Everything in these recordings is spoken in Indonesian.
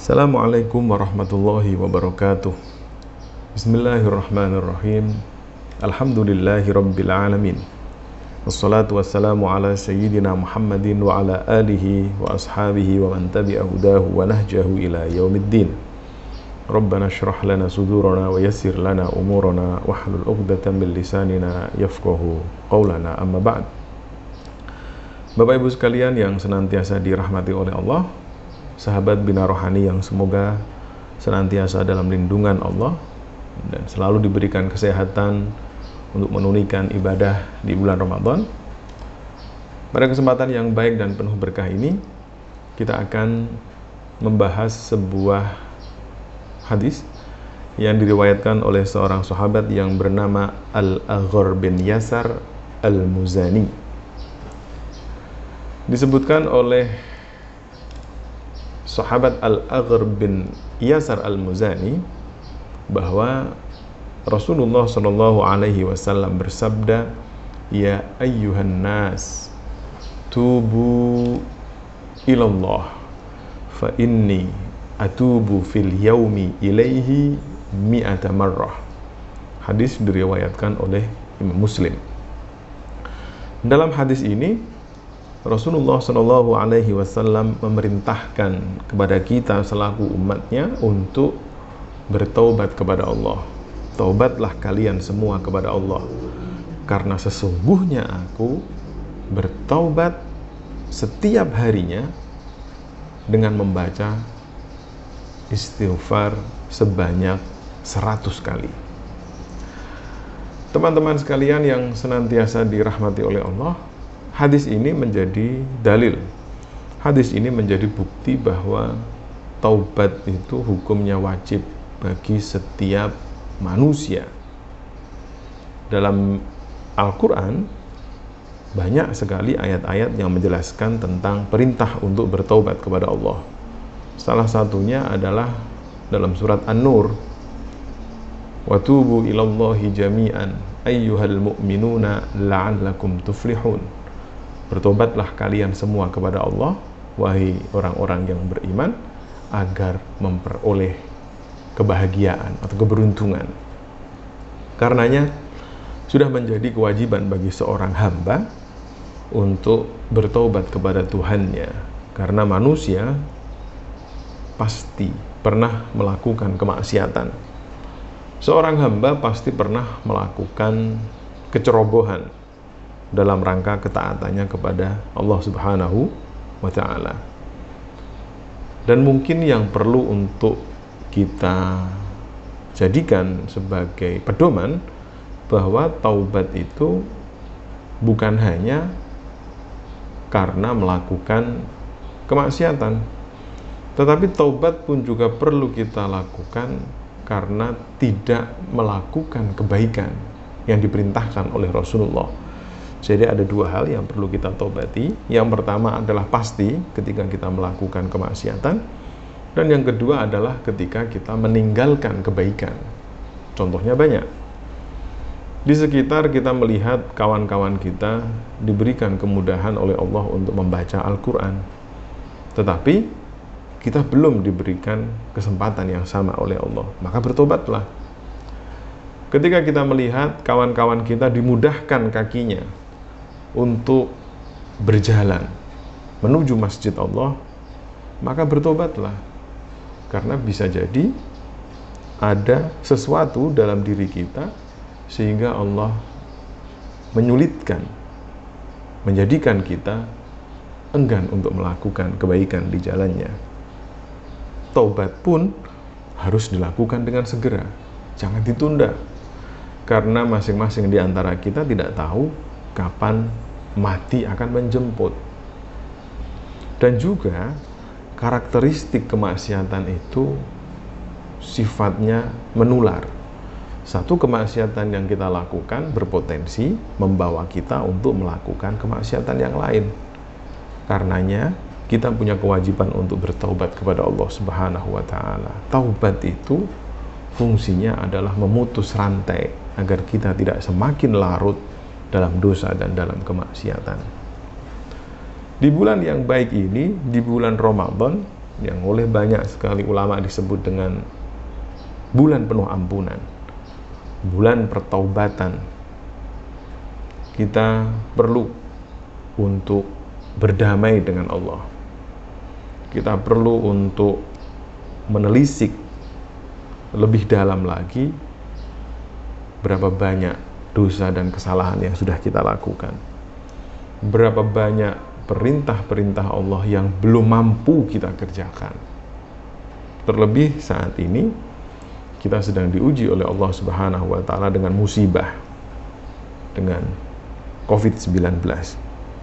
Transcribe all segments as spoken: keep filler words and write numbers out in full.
Assalamualaikum warahmatullahi wabarakatuh. Bismillahirrahmanirrahim. Alhamdulillahi rabbil alamin. Wassalatu wassalamu ala sayyidina Muhammadin wa ala alihi wa ashabihi wa man tabi'a hudahu wa nahjahu ila yaumiddin. Rabbana shrah lana sudurana wa yassir lana umurana wahlul 'uqdatam min lisanina yafqahu qaulana, amma ba'd. Bapak Ibu sekalian yang senantiasa dirahmati oleh Allah, sahabat Bina Rohani yang semoga senantiasa dalam lindungan Allah dan selalu diberikan kesehatan untuk menunaikan ibadah di bulan Ramadan. Pada kesempatan yang baik dan penuh berkah ini, kita akan membahas sebuah hadis yang diriwayatkan oleh seorang sahabat yang bernama Al-Aghr bin Yasar Al-Muzani. Disebutkan oleh sahabat Al-Aghr bin Yasar Al-Muzani bahwa Rasulullah Shallallahu Alaihi Wasallam bersabda, "Ya ayyuhan nas, tubu ilallah, fa inni atubu fil yaumi ilaihi mi'ata marrah." Hadis diriwayatkan oleh Imam Muslim. Dalam hadis ini Rasulullah Shallallahu Alaihi Wasallam memerintahkan kepada kita selaku umatnya untuk bertaubat kepada Allah. Taubatlah kalian semua kepada Allah, karena sesungguhnya aku bertaubat setiap harinya dengan membaca istighfar sebanyak seratus kali. Teman-teman sekalian yang senantiasa dirahmati oleh Allah, hadis ini menjadi dalil. Hadis ini menjadi bukti bahwa taubat itu hukumnya wajib bagi setiap manusia. Dalam Al-Quran banyak sekali ayat-ayat yang menjelaskan tentang perintah untuk bertaubat kepada Allah. Salah satunya adalah dalam surat An-Nur, "Watubu ilallahi jami'an ayyuhal mu'minuna la'allakum tuflihun." Bertobatlah kalian semua kepada Allah, wahai orang-orang yang beriman, agar memperoleh kebahagiaan atau keberuntungan. Karenanya sudah menjadi kewajiban bagi seorang hamba untuk bertobat kepada Tuhannya, karena manusia pasti pernah melakukan kemaksiatan. Seorang hamba pasti pernah melakukan kecerobohan dalam rangka ketaatannya kepada Allah Subhanahu wa Ta'ala. Dan mungkin yang perlu untuk kita jadikan sebagai pedoman bahwa taubat itu bukan hanya karena melakukan kemaksiatan, tetapi taubat pun juga perlu kita lakukan karena tidak melakukan kebaikan yang diperintahkan oleh Rasulullah. Jadi ada dua hal yang perlu kita taubati. Yang pertama adalah pasti ketika kita melakukan kemaksiatan, dan yang kedua adalah ketika kita meninggalkan kebaikan. Contohnya banyak. Di sekitar kita melihat kawan-kawan kita diberikan kemudahan oleh Allah untuk membaca Al-Quran, tetapi kita belum diberikan kesempatan yang sama oleh Allah. Maka bertobatlah. Ketika kita melihat kawan-kawan kita dimudahkan kakinya untuk berjalan menuju masjid Allah, maka bertobatlah. Karena bisa jadi ada sesuatu dalam diri kita sehingga Allah menyulitkan, menjadikan kita enggan untuk melakukan kebaikan di jalannya. Taubat pun harus dilakukan dengan segera, jangan ditunda. Karena masing-masing di antara kita tidak tahu kapan mati akan menjemput. Dan juga karakteristik kemaksiatan itu sifatnya menular. Satu kemaksiatan yang kita lakukan berpotensi membawa kita untuk melakukan kemaksiatan yang lain. Karenanya kita punya kewajiban untuk bertaubat kepada Allah Subhanahu wa Ta'ala. Taubat itu fungsinya adalah memutus rantai agar kita tidak semakin larut dalam dosa dan dalam kemaksiatan. Di bulan yang baik ini, di bulan Ramadan, yang oleh banyak sekali ulama disebut dengan bulan penuh ampunan, bulan pertaubatan. Kita perlu untuk berdamai dengan Allah. Kita perlu untuk menelisik lebih dalam lagi berapa banyak dosa dan kesalahan yang sudah kita lakukan. Berapa banyak perintah-perintah Allah yang belum mampu kita kerjakan. Terlebih saat ini kita sedang diuji oleh Allah Subhanahu wa taala dengan musibah, dengan covid sembilan belas.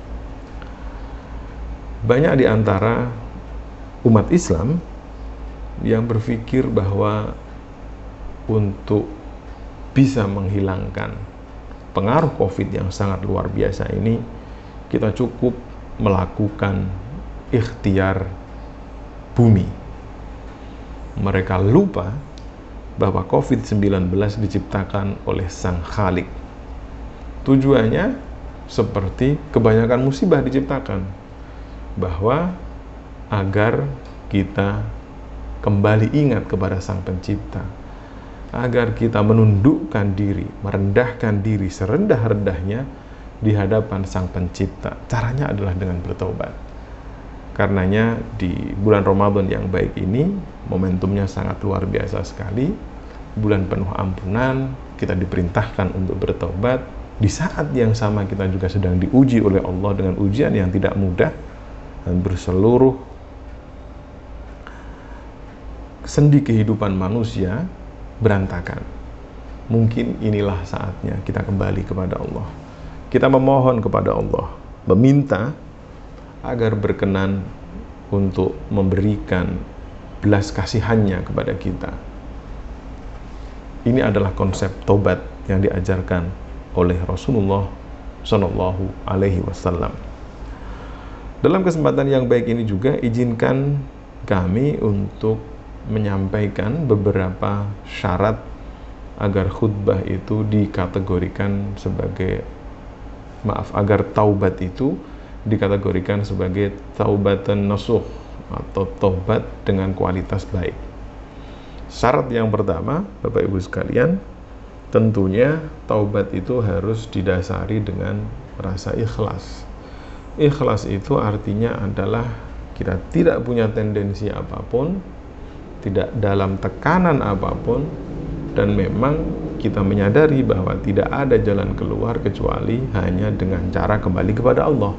Banyak di antara umat Islam yang berpikir bahwa untuk bisa menghilangkan pengaruh Covid yang sangat luar biasa ini, kita cukup melakukan ikhtiar bumi. Mereka lupa bahwa covid sembilan belas diciptakan oleh Sang Khalik. Tujuannya seperti kebanyakan musibah diciptakan, bahwa agar kita kembali ingat kepada Sang Pencipta, agar kita menundukkan diri, merendahkan diri serendah-rendahnya di hadapan Sang Pencipta. Caranya adalah dengan bertobat. Karenanya di bulan Ramadan yang baik ini, momentumnya sangat luar biasa sekali. Bulan penuh ampunan, kita diperintahkan untuk bertobat. Di saat yang sama kita juga sedang diuji oleh Allah dengan ujian yang tidak mudah, dan berseluruh sendi kehidupan manusia berantakan. Mungkin inilah saatnya kita kembali kepada Allah. Kita memohon kepada Allah, meminta agar berkenan untuk memberikan belas kasihannya kepada kita. Ini adalah konsep tobat yang diajarkan oleh Rasulullah Shallallahu Alaihi Wasallam. Dalam kesempatan yang baik ini juga izinkan kami untuk menyampaikan beberapa syarat agar khutbah itu dikategorikan sebagai maaf agar taubat itu dikategorikan sebagai taubatan nasuh atau taubat dengan kualitas baik. Syarat yang pertama, Bapak Ibu sekalian, tentunya taubat itu harus didasari dengan rasa ikhlas. Ikhlas itu artinya adalah kita tidak punya tendensi apapun, tidak dalam tekanan apapun, dan memang kita menyadari bahwa tidak ada jalan keluar kecuali hanya dengan cara kembali kepada Allah.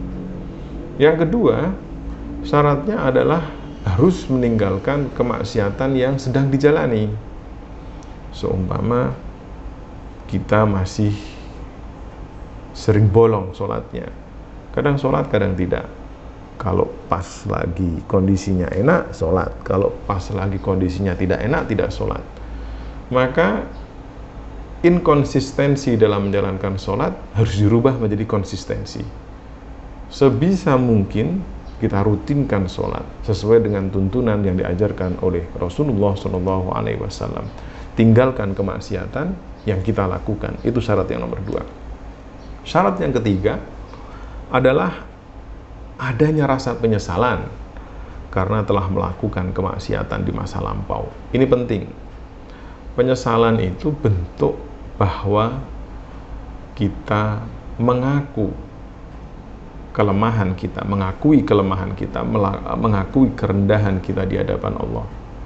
Yang kedua, syaratnya adalah harus meninggalkan kemaksiatan yang sedang dijalani. Seumpama kita masih sering bolong sholatnya, kadang sholat, kadang tidak. Kalau pas lagi kondisinya enak, sholat. Kalau pas lagi kondisinya tidak enak, tidak sholat. Maka inkonsistensi dalam menjalankan sholat harus dirubah menjadi konsistensi. Sebisa mungkin kita rutinkan sholat sesuai dengan tuntunan yang diajarkan oleh Rasulullah Shallallahu Alaihi Wasallam. Tinggalkan kemaksiatan yang kita lakukan. Itu syarat yang nomor dua. Syarat yang ketiga adalah adanya rasa penyesalan karena telah melakukan kemaksiatan di masa lampau. Ini penting. Penyesalan itu bentuk bahwa kita mengaku kelemahan kita, mengakui kelemahan kita, mengakui kerendahan kita di hadapan Allah.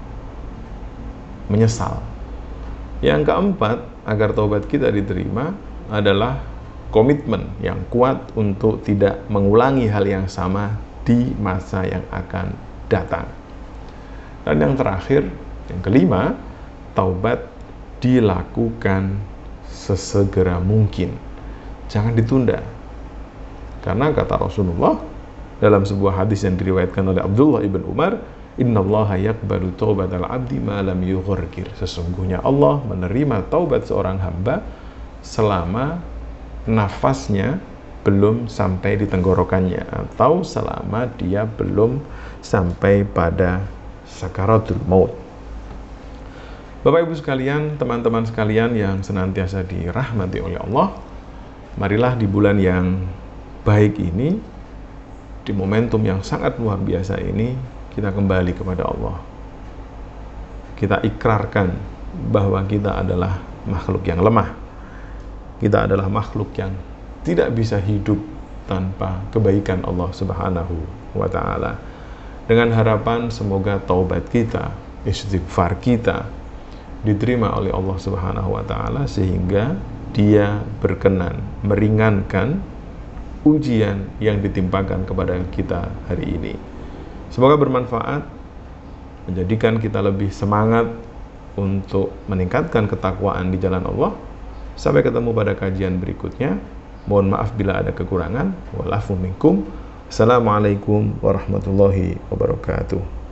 Menyesal. Yang keempat, agar taubat kita diterima adalah komitmen yang kuat untuk tidak mengulangi hal yang sama di masa yang akan datang. Dan yang terakhir, yang kelima, taubat dilakukan sesegera mungkin. Jangan ditunda. Karena kata Rasulullah dalam sebuah hadis yang diriwayatkan oleh Abdullah ibn Umar, innallaha yaqbalu taubatal abdi ma lam yughurgir. Sesungguhnya Allah menerima taubat seorang hamba selama nafasnya belum sampai di tenggorokannya, atau selama dia belum sampai pada sakaratul maut. Bapak Ibu sekalian, teman-teman sekalian yang senantiasa dirahmati oleh Allah, marilah di bulan yang baik ini, di momentum yang sangat luar biasa ini, kita kembali kepada Allah. Kita ikrarkan bahwa kita adalah makhluk yang lemah. Kita adalah makhluk yang tidak bisa hidup tanpa kebaikan Allah Subhanahu wa ta'ala. Dengan harapan semoga taubat kita, istighfar kita diterima oleh Allah Subhanahu wa ta'ala, sehingga Dia berkenan meringankan ujian yang ditimpakan kepada kita hari ini. Semoga bermanfaat, menjadikan kita lebih semangat untuk meningkatkan ketakwaan di jalan Allah. Sampai ketemu pada kajian berikutnya. Mohon maaf bila ada kekurangan. Wal afu minkum. Assalamualaikum warahmatullahi wabarakatuh.